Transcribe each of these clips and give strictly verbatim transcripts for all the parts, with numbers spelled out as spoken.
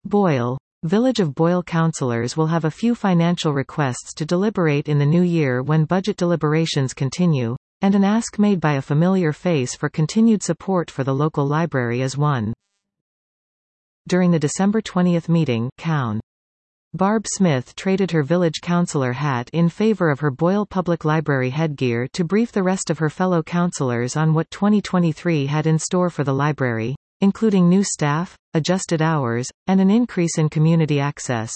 Boyle. Village of Boyle councillors will have a few financial requests to deliberate in the new year when budget deliberations continue, and an ask made by a familiar face for continued support for the local library is one. During the December twentieth meeting, Coun. Barb Smith traded her village councillor hat in favour of her Boyle Public Library headgear to brief the rest of her fellow councillors on what twenty twenty-three had in store for the library, including new staff, adjusted hours, and an increase in community access.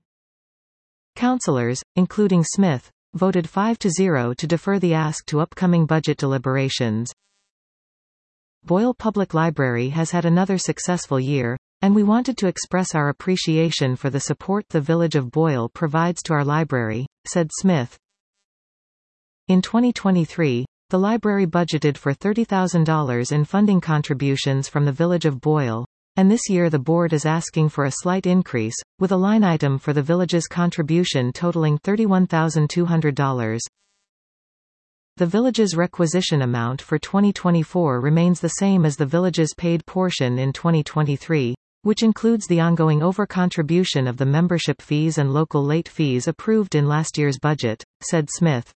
Councillors, including Smith, voted five to zero to defer the ask to upcoming budget deliberations. Boyle Public Library has had another successful year, and we wanted to express our appreciation for the support the Village of Boyle provides to our library, said Smith. In twenty twenty-three, the library budgeted for thirty thousand dollars in funding contributions from the Village of Boyle, and this year the board is asking for a slight increase, with a line item for the village's contribution totaling thirty-one thousand two hundred dollars. The village's requisition amount for twenty twenty-four remains the same as the village's paid portion in twenty twenty-three, which includes the ongoing overcontribution of the membership fees and local late fees approved in last year's budget, said Smith.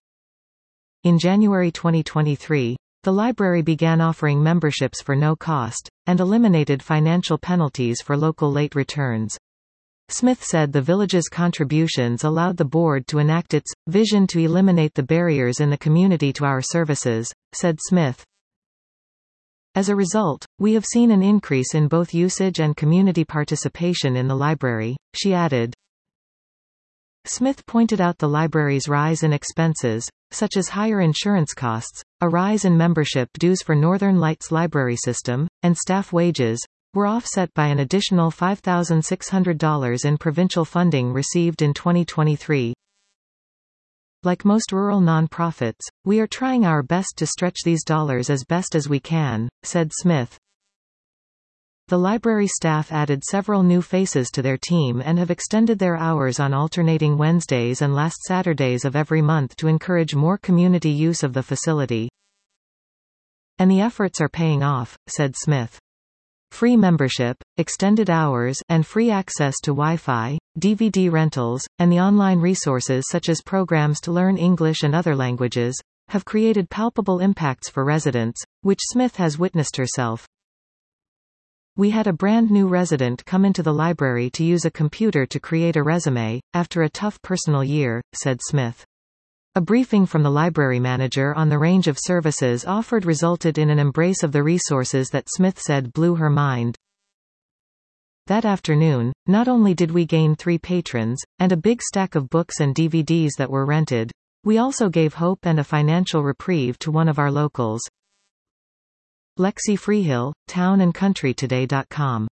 In January twenty twenty-three, the library began offering memberships for no cost, and eliminated financial penalties for local late returns. Smith said the village's contributions allowed the board to enact its vision to eliminate the barriers in the community to our services, said Smith. As a result, we have seen an increase in both usage and community participation in the library, she added. Smith pointed out the library's rise in expenses, such as higher insurance costs, a rise in membership dues for Northern Lights library system, and staff wages, were offset by an additional five thousand six hundred dollars in provincial funding received in twenty twenty-three. Like most rural nonprofits, we are trying our best to stretch these dollars as best as we can, said Smith. The library staff added several new faces to their team and have extended their hours on alternating Wednesdays and last Saturdays of every month to encourage more community use of the facility. And the efforts are paying off, said Smith. Free membership, extended hours, and free access to Wi-Fi, D V D rentals, and the online resources such as programs to learn English and other languages, have created palpable impacts for residents, which Smith has witnessed herself. We had a brand new resident come into the library to use a computer to create a resume, after a tough personal year, said Smith. A briefing from the library manager on the range of services offered resulted in an embrace of the resources that Smith said blew her mind. That afternoon, not only did we gain three patrons, and a big stack of books and D V Ds that were rented, we also gave hope and a financial reprieve to one of our locals. Lexi Freehill, town and country today dot com